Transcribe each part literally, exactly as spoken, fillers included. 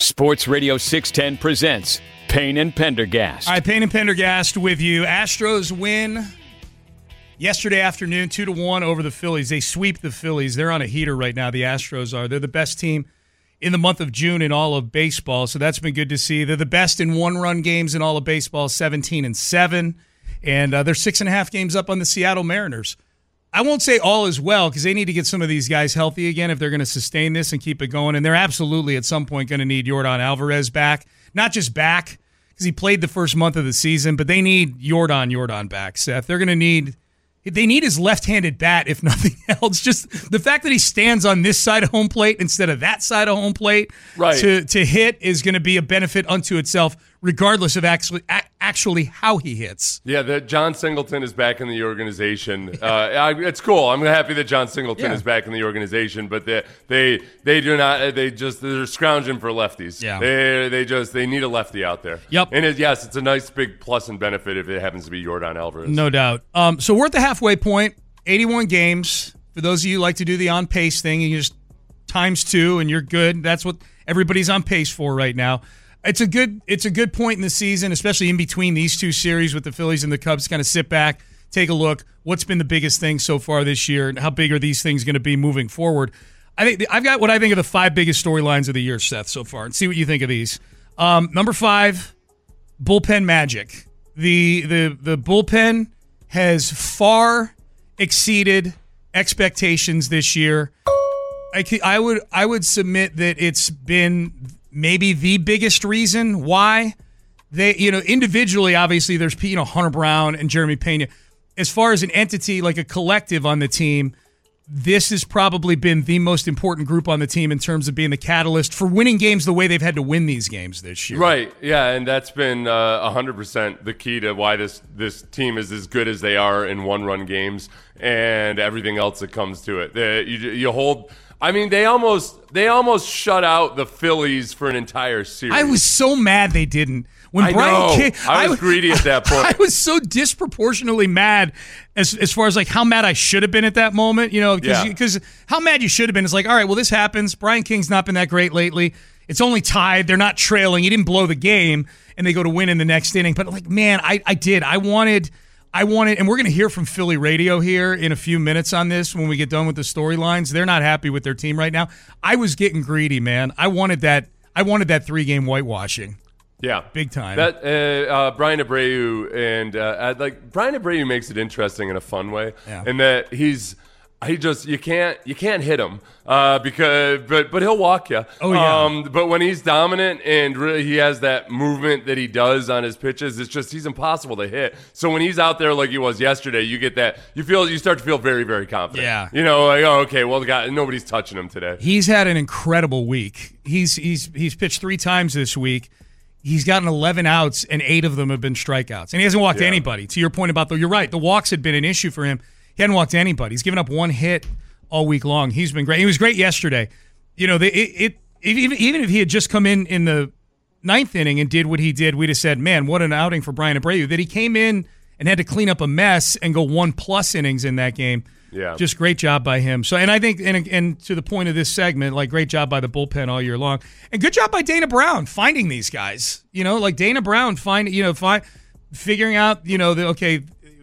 Sports Radio six ten presents Payne and Pendergast. All right, Payne and Pendergast with you. Astros win yesterday afternoon, two to one over the Phillies. They sweep the Phillies. They're on a heater right now, the Astros are. They're the best team in the month of June in all of baseball, so that's been good to see. They're the best in one-run games in all of baseball, seventeen and seven, and uh, they're six and a half games up on the Seattle Mariners. I won't say all is well because they need to get some of these guys healthy again if they're going to sustain this and keep it going, and they're absolutely at some point going to need Yordan Alvarez back. Not just back because he played the first month of the season, but they need Yordan Yordan back, Seth. They're going to need they need his left-handed bat, if nothing else. Just the fact that he stands on this side of home plate instead of that side of home plate right. to, to hit is going to be a benefit unto itself, regardless of actually actually how he hits. Yeah, that John Singleton is back in the organization. Uh, I, it's cool. I'm happy that John Singleton yeah. is back in the organization, but they they they do not. They just they're scrounging for lefties. Yeah. They they just they need a lefty out there. Yep. And it, yes, it's a nice big plus and benefit if it happens to be Yordan Alvarez. No doubt. Um, so we're at the halfway point. eighty-one games. For those of you who like to do the on pace thing, you just times two and you're good. That's what everybody's on pace for right now. It's a good it's a good point in the season, especially in between these two series with the Phillies and the Cubs. Kind of sit back, take a look. What's been the biggest thing so far this year, and how big are these things going to be moving forward? I think I've got what I think are the five biggest storylines of the year, Seth, so far, and see what you think of these. Um, number five, bullpen magic. The the the bullpen has far exceeded expectations this year. I, I would I would submit that it's been maybe the biggest reason why they, you know, individually, obviously there's, you know, Hunter Brown and Jeremy Pena. As far as an entity, like a collective on the team, this has probably been the most important group on the team in terms of being the catalyst for winning games the way they've had to win these games this year. Right, yeah, and that's been uh, one hundred percent the key to why this, this team is as good as they are in one-run games and everything else that comes to it. The, you, you hold... I mean, they almost they almost shut out the Phillies for an entire series. I was so mad they didn't. When I Brian know. King, I was I, greedy at that point. I was so disproportionately mad as as far as like how mad I should have been at that moment. You know, because yeah. how mad you should have been is like, all right, well, this happens. Brian King's not been that great lately. It's only tied. They're not trailing. He didn't blow the game, and they go to win in the next inning. But like, man, I, I did. I wanted. I wanted, and we're going to hear from Philly radio here in a few minutes on this when we get done with the storylines. They're not happy with their team right now. I was getting greedy, man. I wanted that. I wanted that three-game whitewashing. Yeah, big time. That uh, uh, Brian Abreu and uh, like Brian Abreu makes it interesting in a fun way, yeah. in that he's. He just you can't you can't hit him uh, because but but he'll walk you. Oh yeah. Um, but when he's dominant and really he has that movement that he does on his pitches, it's just he's impossible to hit. So when he's out there like he was yesterday, you get that you feel you start to feel very very confident. Yeah. You know, like oh okay, well the guy nobody's touching him today. He's had an incredible week. He's he's he's pitched three times this week. He's gotten eleven outs and eight of them have been strikeouts, and he hasn't walked yeah. anybody. To your point about the, you're right. The walks had been an issue for him. He hadn't walked anybody. He's given up one hit all week long. He's been great. He was great yesterday. You know, the, it, it even even if he had just come in in the ninth inning and did what he did, we'd have said, man, what an outing for Brian Abreu. That he came in and had to clean up a mess and go one plus innings in that game. Yeah, just great job by him. So, and I think, and and to the point of this segment, like great job by the bullpen all year long, and good job by Dana Brown finding these guys. You know, like Dana Brown find, you know, find, figuring out, you know, the okay.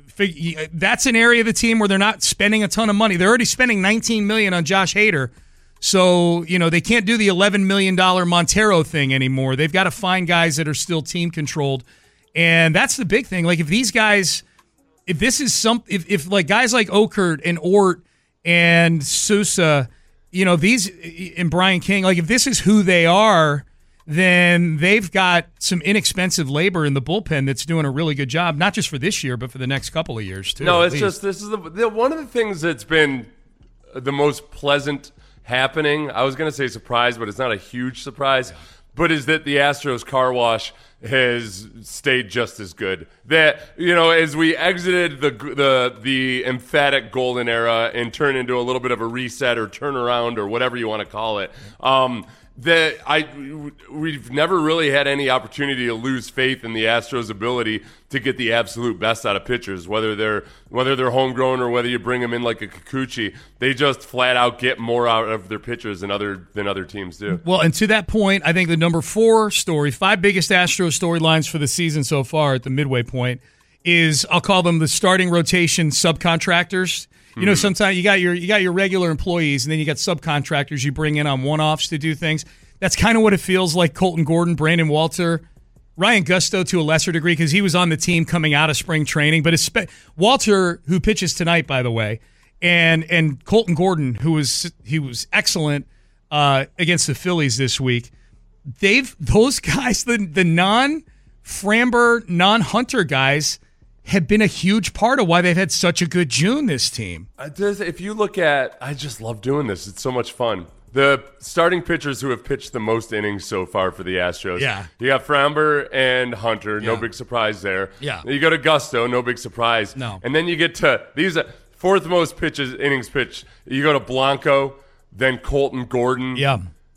That's an area of the team where they're not spending a ton of money. They're already spending nineteen million dollars on Josh Hader. So, you know, they can't do the eleven million dollars Montero thing anymore. They've got to find guys that are still team controlled. And that's the big thing. Like if these guys, if this is some, if, if like guys like Okert and Ort and Sousa, you know, these and Brian King, like if this is who they are, then they've got some inexpensive labor in the bullpen that's doing a really good job, not just for this year, but for the next couple of years, too. No, it's just this is the, the one of the things that's been the most pleasant happening. I was going to say surprise, but it's not a huge surprise, yeah. but is that the Astros car wash has stayed just as good. That, you know, as we exited the the the emphatic golden era and turned into a little bit of a reset or turnaround or whatever you want to call it, um, that I we've never really had any opportunity to lose faith in the Astros' ability to get the absolute best out of pitchers, whether they're whether they're homegrown or whether you bring them in like a Kikuchi. They just flat out get more out of their pitchers than other than other teams do. Well, and to that point, I think the number four story, five biggest Astros storylines for the season so far at the midway point is, I'll call them the starting rotation subcontractors. You know, sometimes you got your you got your regular employees, and then you got subcontractors you bring in on one-offs to do things. That's kind of what it feels like. Colton Gordon, Brandon Walter, Ryan Gusto to a lesser degree because he was on the team coming out of spring training. But espe- Walter, who pitches tonight, by the way, and and Colton Gordon, who was he was excellent uh, against the Phillies this week. They've those guys, the the non-Framber, non-Hunter guys, have been a huge part of why they've had such a good June, this team. Uh, does, if you look at, I just love doing this. It's so much fun. The starting pitchers who have pitched the most innings so far for the Astros. Yeah. You got Framber and Hunter. No Yeah. big surprise there. Yeah. You go to Gusto. No big surprise. No. And then you get to these uh, fourth most pitches, innings pitched. You go to Blanco, then Colton Gordon. Yeah.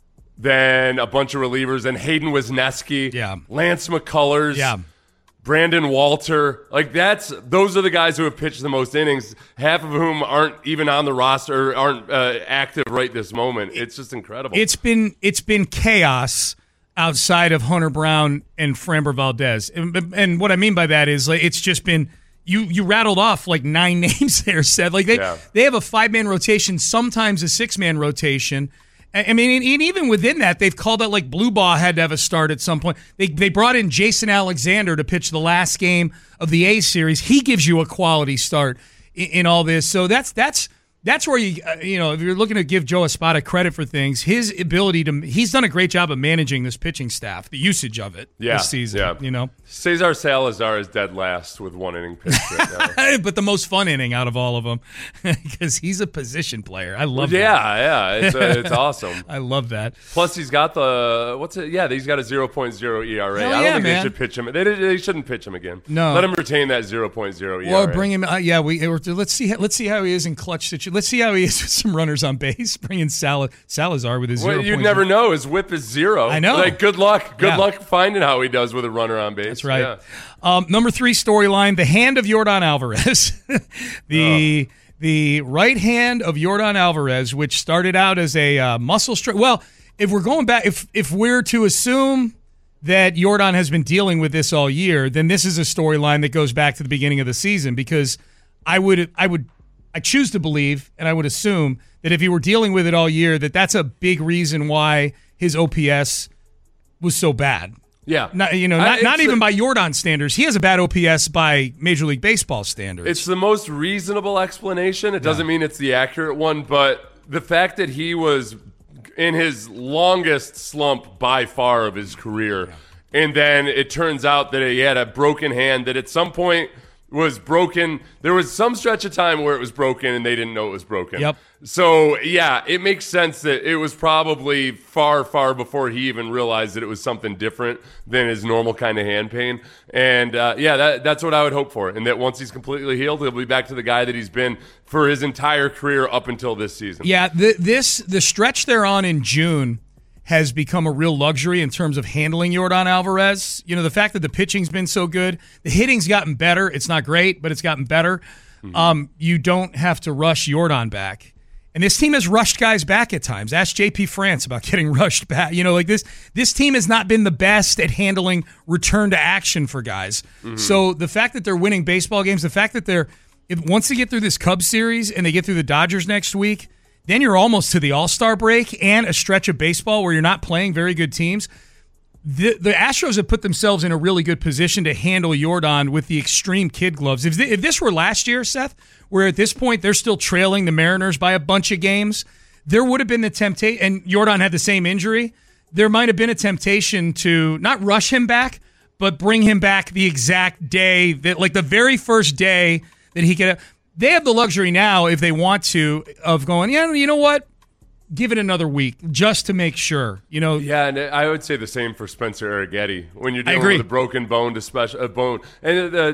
Then a bunch of relievers. Then Hayden Wisniewski. Yeah. Lance McCullers. Yeah. Brandon Walter, like that's those are the guys who have pitched the most innings, half of whom aren't even on the roster, or aren't uh, active right this moment. It's just incredible. It's been it's been chaos outside of Hunter Brown and Framber Valdez, and, and what I mean by that is like it's just been you you rattled off like nine names there, Seth. Like they Yeah. they have a five man rotation, sometimes a six man rotation. I mean, and even within that, they've called out like Blue Ball had to have a start at some point. They they brought in Jason Alexander to pitch the last game of the A series. He gives you a quality start in, in all this. So that's that's that's where you uh, you know if you're looking to give Joe Espada credit for things, his ability to he's done a great job of managing this pitching staff, the usage of it yeah, this season. Yeah. You know, Cesar Salazar is dead last with one inning pitched right now. but the most fun inning out of all of them because he's a position player. I love yeah, that. yeah, it's uh, it's awesome. I love that. Plus, he's got the what's it? Yeah, he's got a zero point oh E R A. Hell I don't yeah, think man. they should pitch him. They, they shouldn't pitch him again. No. Let him retain that zero point oh E R A. Or bring him. Uh, yeah, we or let's see. Let's see how he is in clutch situations. Let's see how he is with some runners on base. Bring in Sal- Salazar with his Well, zero. you'd never know. His whip is zero. I know. Like, good luck. Good Yeah. luck finding how he does with a runner on base. That's right. Yeah. Um, number three storyline: the hand of Yordan Alvarez, the. Oh. The right hand of Yordan Alvarez, which started out as a uh, muscle strain. Well, if we're going back, if if we're to assume that Yordan has been dealing with this all year, then this is a storyline that goes back to the beginning of the season. Because I would, I would, I choose to believe, and I would assume that if he were dealing with it all year, that that's a big reason why his O P S was so bad. Yeah. Not, you know, not, I, not even a, by Yordan standards. He has a bad O P S by Major League Baseball standards. It's the most reasonable explanation. It doesn't yeah. mean it's the accurate one, but the fact that he was in his longest slump by far of his career, yeah. and then it turns out that he had a broken hand that at some point was broken. There was some stretch of time where it was broken and they didn't know it was broken. Yep. So, yeah, it makes sense that it was probably far, far before he even realized that it was something different than his normal kind of hand pain. And, uh, yeah, that, that's what I would hope for. And that once he's completely healed, he'll be back to the guy that he's been for his entire career up until this season. Yeah, the, this the stretch they're on in June has become a real luxury in terms of handling Yordan Alvarez. You know, the fact that the pitching's been so good, the hitting's gotten better. It's not great, but it's gotten better. Mm-hmm. Um, you don't have to rush Yordan back. And this team has rushed guys back at times. Ask J P France about getting rushed back. You know, like this this team has not been the best at handling return to action for guys. Mm-hmm. So the fact that they're winning baseball games, the fact that they're, if once they get through this Cubs series and they get through the Dodgers next week, then you're almost to the All-Star break and a stretch of baseball where you're not playing very good teams. The, the Astros have put themselves in a really good position to handle Yordan with the extreme kid gloves. If, th- if this were last year, Seth, where at this point they're still trailing the Mariners by a bunch of games, there would have been the temptation, and Yordan had the same injury, there might have been a temptation to not rush him back, but bring him back the exact day, that like the very first day that he could have. They have the luxury now, if they want to, of going, yeah, you know what? Give it another week just to make sure. You know. Yeah, and I would say the same for Spencer Arrighetti when you're I dealing agree. with a broken bone, to special a bone, and the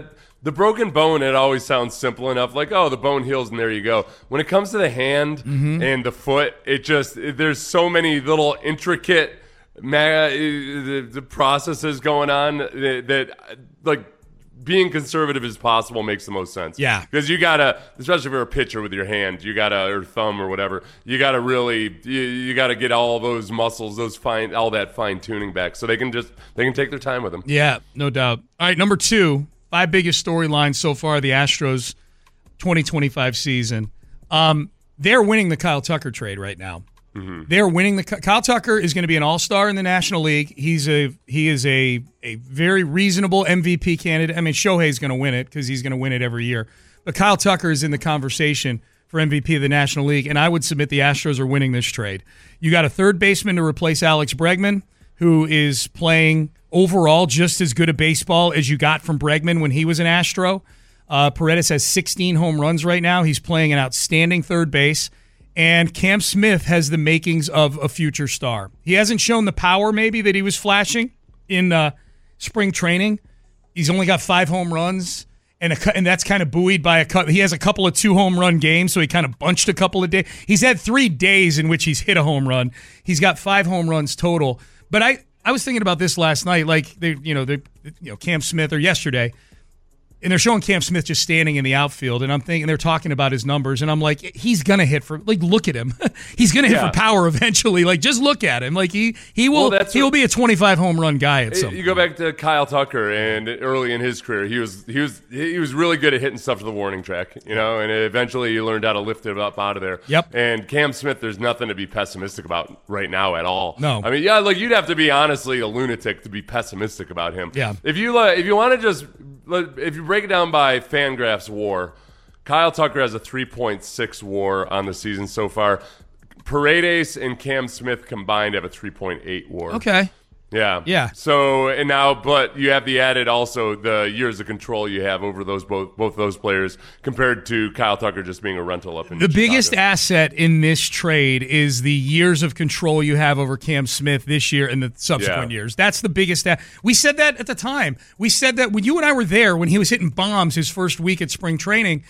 the broken bone, it always sounds simple enough, like, oh, the bone heals and there you go. When it comes to the hand mm-hmm. and the foot, it just, it, there's so many little intricate ma- the, the processes going on that, that, like, being conservative as possible makes the most sense. Yeah. Because you got to, especially if you're a pitcher with your hand, you got to, or thumb or whatever, you got to really, you, you got to get all those muscles, those fine, all that fine tuning back so they can just, they can take their time with them. Yeah, no doubt. All right, number two, five biggest storylines so far of the Astros twenty twenty-five season. Um, they're winning the Kyle Tucker trade right now. Mm-hmm. They're winning the Kyle Tucker is going to be an all-star in the National League. He's a he is a a very reasonable M V P candidate. I mean, Shohei's going to win it because he's going to win it every year. But Kyle Tucker is in the conversation for M V P of the National League, and I would submit the Astros are winning this trade. You got a third baseman to replace Alex Bregman, who is playing overall just as good a baseball as you got from Bregman when he was an Astro. Uh, Paredes has sixteen home runs right now. He's playing an outstanding third base. And Cam Smith has the makings of a future star. He hasn't shown the power maybe that he was flashing in uh, spring training. He's only got five home runs, and a, and that's kind of buoyed by a couple. He has a couple of two home run games, so he kind of bunched a couple of days. He's had three days in which he's hit a home run. He's got five home runs total. But I, I was thinking about this last night, like they, you know, they, you know, Cam Smith or yesterday. And they're showing Cam Smith just standing in the outfield, and I'm thinking they're talking about his numbers, and I'm like, he's gonna hit for like, look at him, he's gonna hit yeah. for power eventually. Like, just look at him, like he he will well, he will be a twenty-five home run guy at some point. You go back to Kyle Tucker, and early in his career, he was he was he was really good at hitting stuff to the warning track, you know, and eventually he learned how to lift it up out of there. Yep. And Cam Smith, there's nothing to be pessimistic about right now at all. No. I mean, yeah, like you'd have to be honestly a lunatic to be pessimistic about him. Yeah. If you uh, if you want to just if you break it down by Fangraphs WAR, Kyle Tucker has a three point six WAR on the season so far. Paredes and Cam Smith combined have a three point eight WAR. Okay. Yeah. Yeah. So, and now, but you have the added also the years of control you have over those both both those players compared to Kyle Tucker just being a rental up in The Chicago. biggest asset in this trade is the years of control you have over Cam Smith this year and the subsequent Yeah. years. That's the biggest. A- we said that at the time. We said that when you and I were there when he was hitting bombs his first week at spring training,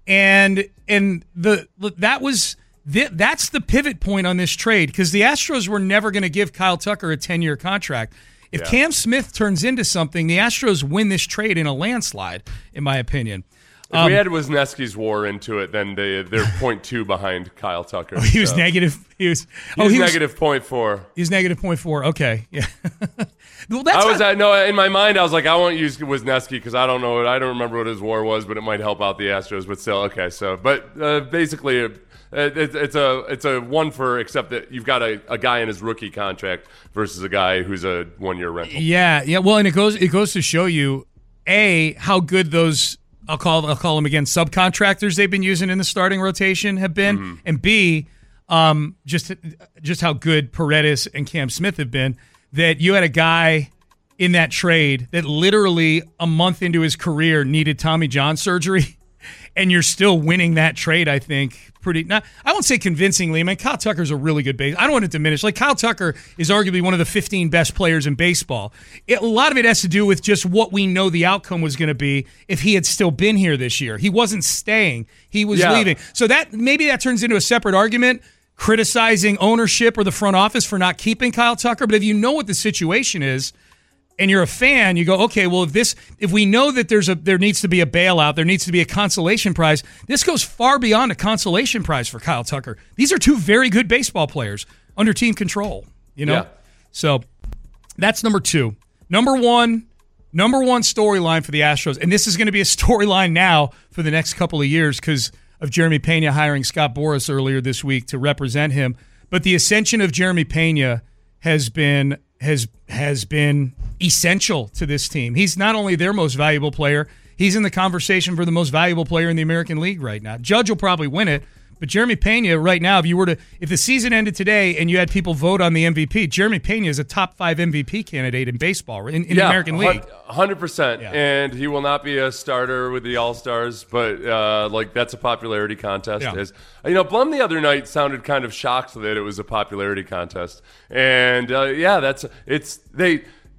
and and the that was. That's the pivot point on this trade because the Astros were never going to give Kyle Tucker a ten-year contract. If yeah. Cam Smith turns into something, the Astros win this trade in a landslide, in my opinion. If um, we add Wisniewski's WAR into it, then they, they're point two behind Kyle Tucker. Oh, he was so. negative. He was. He oh, was he negative was, point four. He was negative point four. Okay, yeah. Well, that's I was not, uh, no in my mind. I was like, I won't use Wisniewski because I don't know. I don't remember what his WAR was, but it might help out the Astros. But still, okay. So, but uh, basically. Uh, It, it's a it's a one for except that you've got a, a guy in his rookie contract versus a guy who's a one year rental. Yeah, yeah. Well, and it goes it goes to show you a how good those I'll call I'll call them again subcontractors they've been using in the starting rotation have been, mm-hmm. and b um, just just how good Paredes and Cam Smith have been. That you had a guy in that trade that literally a month into his career needed Tommy John surgery, and you're still winning that trade. I think. Pretty, not, I won't say convincingly. I mean, Kyle Tucker's a really good base. I don't want to diminish. Like, Kyle Tucker is arguably one of the fifteen best players in baseball. It, a lot of it has to do with just what we know the outcome was going to be if he had still been here this year. He wasn't staying. He was yeah. leaving. So that maybe that turns into a separate argument, criticizing ownership or the front office for not keeping Kyle Tucker. But if you know what the situation is, and you're a fan, you go, okay, well, if this, if we know that there's a, there needs to be a bailout, there needs to be a consolation prize. This goes far beyond a consolation prize for Kyle Tucker. These are two very good baseball players under team control. You know, yeah. So that's number two. Number one, number one storyline for the Astros, and this is going to be a storyline now for the next couple of years because of Jeremy Pena hiring Scott Boras earlier this week to represent him. But the ascension of Jeremy Pena has been has has been essential to this team. He's not only their most valuable player, he's in the conversation for the most valuable player in the American League right now. Judge will probably win it, but Jeremy Pena right now, if you were to if the season ended today and you had people vote on the M V P, Jeremy Pena is a top five M V P candidate in baseball in, in yeah, the American League. one hundred percent. Yeah. And he will not be a starter with the All-Stars, but uh, like that's a popularity contest. Yeah. Is you know, Blum the other night sounded kind of shocked that it was a popularity contest. And uh, yeah, that's it's they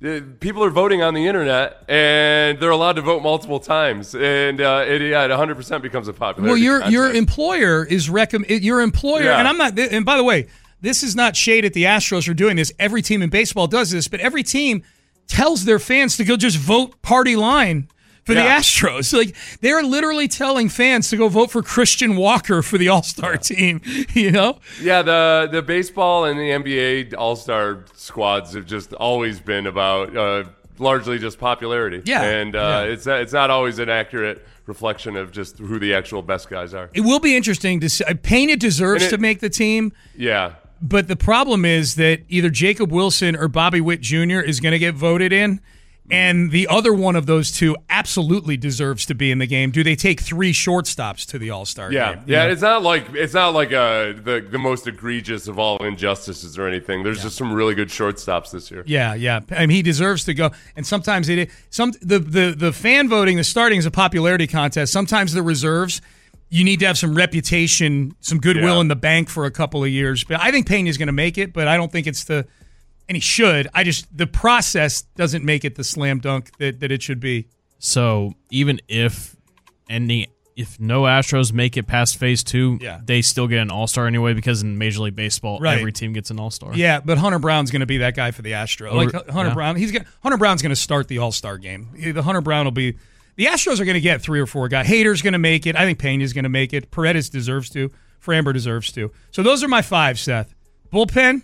uh, people are voting on the internet, and they're allowed to vote multiple times, and uh, it, yeah, it one hundred percent becomes a popularity Well, your contest. your employer is recommend your employer, Yeah. and I'm not. And by the way, this is not shade at the Astros for doing this. Every team in baseball does this, but every team tells their fans to go just vote party line for Yeah. the Astros. Like, they're literally telling fans to go vote for Christian Walker for the All-Star team, you know? Yeah, the the baseball and the N B A All-Star squads have just always been about uh, largely just popularity. Yeah, and uh, yeah. it's it's not always an accurate reflection of just who the actual best guys are. It will be interesting to see. Pena deserves And it- to make the team, Yeah. but the problem is that either Jacob Wilson or Bobby Witt Junior is going to get voted in, and the other one of those two absolutely deserves to be in the game. Do they take three shortstops to the All-Star Yeah, game? yeah. You know? It's not like it's not like uh, the the most egregious of all injustices or anything. There's just some really good shortstops this year. Yeah, yeah. I mean, he deserves to go. And sometimes it some the, the the fan voting, the starting is a popularity contest. Sometimes the reserves, you need to have some reputation, some goodwill Yeah. in the bank for a couple of years. But I think Pena's going to make it, but I don't think it's the and he should. I just the process doesn't make it the slam dunk that, that it should be. So even if any if no Astros make it past phase two, Yeah. they still get an All-Star anyway, because in Major League Baseball, Right. every team gets an All-Star. Yeah, but Hunter Brown's going to be that guy for the Astros. Like Hunter yeah. Brown, he's going Hunter Brown's going to start the All-Star game. The Hunter Brown will be. The Astros are going to get three or four guys. Hader's going to make it. I think Pena's going to make it. Paredes deserves to. Framber deserves to. So those are my five, Seth. Bullpen,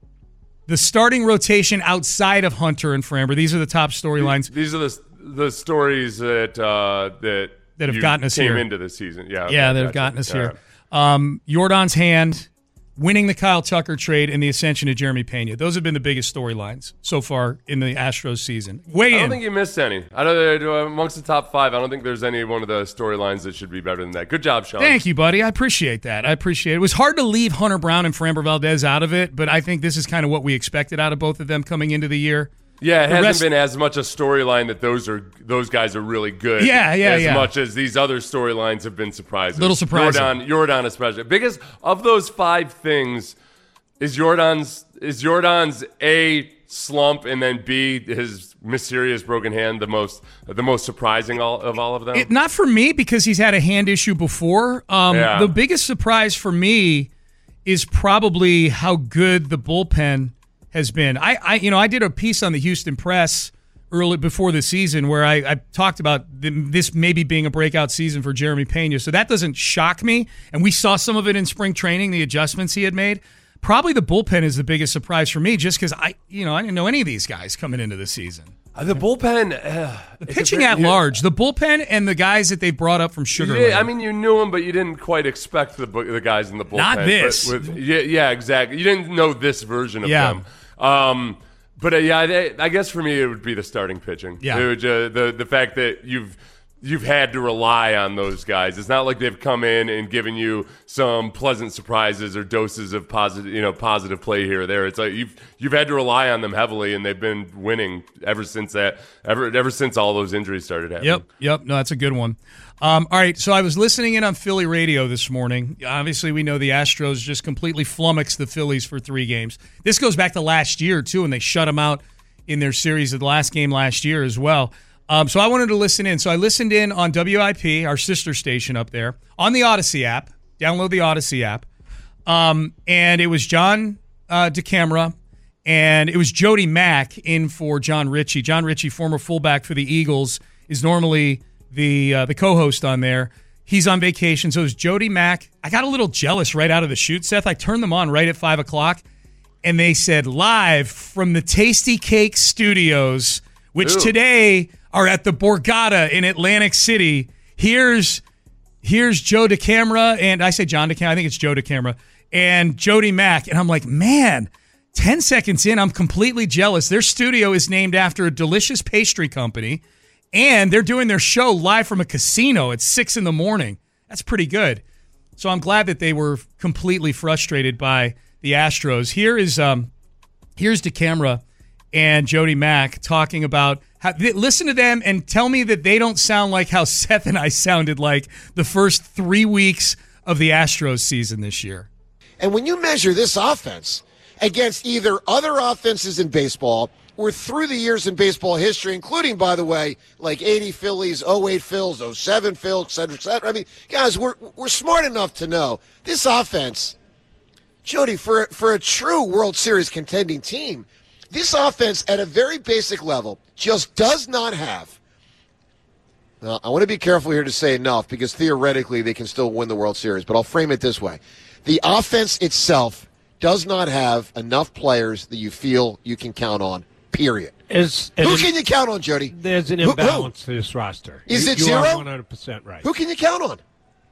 the starting rotation outside of Hunter and Framber. These are the top storylines. These are the the stories that uh, that That have you gotten us came here. into this season. Yeah, Yeah, okay, that have gotcha. gotten us All here. right. Um, Jordan's hand, winning the Kyle Tucker trade, and the ascension of Jeremy Pena. Those have been the biggest storylines so far in the Astros season. Weigh I in. don't think you missed any. I don't uh, amongst the top five. I don't think there's any one of the storylines that should be better than that. Good job, Sean. Thank you, buddy. I appreciate that. I appreciate it. It was hard to leave Hunter Brown and Framber Valdez out of it, but I think this is kind of what we expected out of both of them coming into the year. Yeah, it The hasn't rest- been as much a storyline that those are those guys are really good. Yeah, yeah, as yeah. much as these other storylines have been surprising. Little surprising. Jordan, Jordan especially. Biggest of those five things is Jordan's is Jordan's A slump and then B his mysterious broken hand the most the most surprising all, of all of them. It, not for me because he's had a hand issue before. Um, Yeah. The biggest surprise for me is probably how good the bullpen has been. I, I you know, I did a piece on the Houston Press early before the season where I, I talked about the, this maybe being a breakout season for Jeremy Pena. So that doesn't shock me. And we saw some of it in spring training, the adjustments he had made. Probably the bullpen is the biggest surprise for me, just because I, you know, I didn't know any of these guys coming into the season. Uh, the bullpen, uh, The it's a pitching bit- at yeah. large, the bullpen and the guys that they brought up from Sugar Land. Yeah, I mean, you knew him, but you didn't quite expect the bu- the guys in the bullpen. Not But this. with- yeah, yeah, exactly. You didn't know this version of Yeah. them. Um, but uh, yeah, I, I guess for me it would be the starting pitching. Yeah. It would, uh, the the fact that you've you've had to rely on those guys. It's not like they've come in and given you some pleasant surprises or doses of positive, you know, positive play here or there. It's like you've you've had to rely on them heavily, and they've been winning ever since that ever ever since all those injuries started happening. Yep, yep. No, that's a good one. Um, all right, so I was listening in on Philly radio this morning. Obviously, we know the Astros just completely flummoxed the Phillies for three games. This goes back to last year, too, and they shut them out in their series of the last game last year as well. Um, so I wanted to listen in. So I listened in on W I P, our sister station up there, on the Odyssey app. Download the Odyssey app. Um, and it was John uh, DeCamera, and it was Jody Mack in for John Ritchie. John Ritchie, former fullback for the Eagles, is normally the uh, the co-host on there. He's on vacation, so it was Jody Mack. I got a little jealous right out of the shoot, Seth. I turned them on right at five o'clock, and they said, live from the Tasty Cake Studios, which Ooh. today are at the Borgata in Atlantic City. Here's here's Joe DeCamera, and I say John DeCamera, I think it's Joe DeCamera, and Jody Mack. And I'm like, man, ten seconds in, I'm completely jealous. Their studio is named after a delicious pastry company, and they're doing their show live from a casino at six in the morning. That's pretty good. So I'm glad that they were completely frustrated by the Astros. Here is um, here's DeCamera and Jody Mack talking about how, th- listen to them and tell me that they don't sound like how Seth and I sounded like the first three weeks of the Astros season this year. And when you measure this offense against either other offenses in baseball we're through the years in baseball history, including, by the way, like eighty Phillies, oh eight Phils, oh seven Phils, et cetera, et cetera. I mean, guys, we're we're smart enough to know this offense, Jody, for for a true World Series contending team, this offense at a very basic level just does not have. Now, I want to be careful here to say enough because theoretically they can still win the World Series, but I'll frame it this way. The offense itself does not have enough players that you feel you can count on, period. Is, who can you count on, Jody? There's an Who- imbalance who? to this roster. Is you, it you zero? are one hundred percent right. Who can you count on?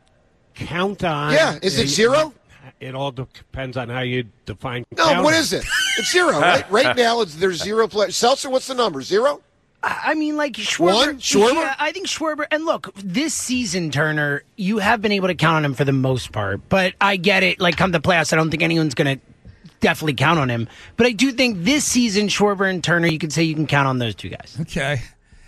Count on. Yeah, is it zero? It all depends on how you define No, count what on. is it? It's zero, right? Right now, it's there's zero players. Seltzer, what's the number? Zero? I mean, like Schwarber. One? Schwarber? Yeah, I think Schwarber. And look, this season, Turner, you have been able to count on him for the most part. But I get it. Like, come the playoffs, I don't think anyone's going to definitely count on him. But I do think this season, Schwarber and Turner, you can say you can count on those two guys. Okay.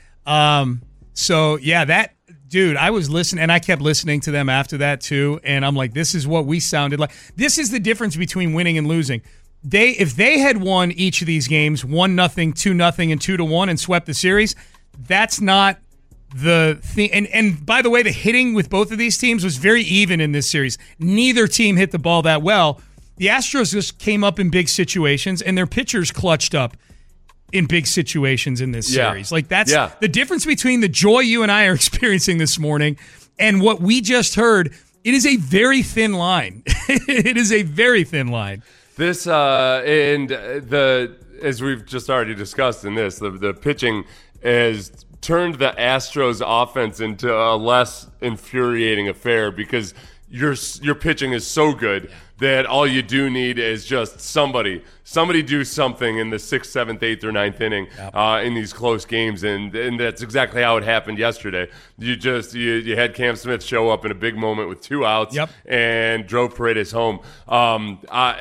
Um. So yeah, that dude. I was listening, and I kept listening to them after that too. And I'm like, this is what we sounded like. This is the difference between winning and losing. They, if they had won each of these games, one nothing, two nothing, and two to one, and swept the series, that's not the thing. And and by the way, the hitting with both of these teams was very even in this series. Neither team hit the ball that well. The Astros just came up in big situations, and their pitchers clutched up in big situations in this Yeah. series. Like that's Yeah. the difference between the joy you and I are experiencing this morning and what we just heard. It is a very thin line. It is a very thin line. This uh, and the as we've just already discussed in this, the the pitching has turned the Astros offense into a less infuriating affair because your your pitching is so good that all you do need is just somebody somebody do something in the sixth, seventh, eighth, or ninth inning uh, in these close games, and and that's exactly how it happened yesterday. You just you, you had Cam Smith show up in a big moment with two outs, Yep. and drove Paredes home. Um, uh, uh,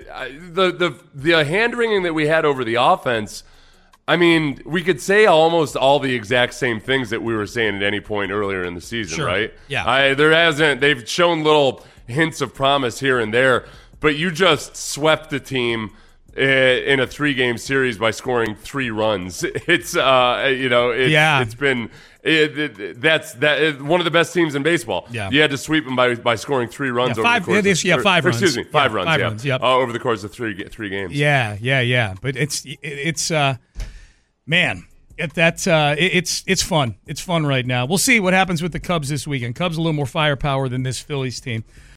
the the the hand wringing that we had over the offense. I mean, we could say almost all the exact same things that we were saying at any point earlier in the season, Sure. right? Yeah. I, there hasn't. They've shown little hints of promise here and there, but you just swept the team uh, in a three-game series by scoring three runs. It's uh, you know, it's, Yeah. it's been. It, it, that's that it, one of the best teams in baseball. Yeah. You had to sweep them by by scoring three runs Yeah, over five- the course. yeah, this- of, yeah, or- five or, Excuse runs. me, five Yeah, runs. five yeah, runs, yep. uh, over the course of three three games. Yeah, yeah, yeah. But it's it's uh, man, it, that uh, it, it's it's fun. It's fun right now. We'll see what happens with the Cubs this weekend. Cubs a little more firepower than this Phillies team.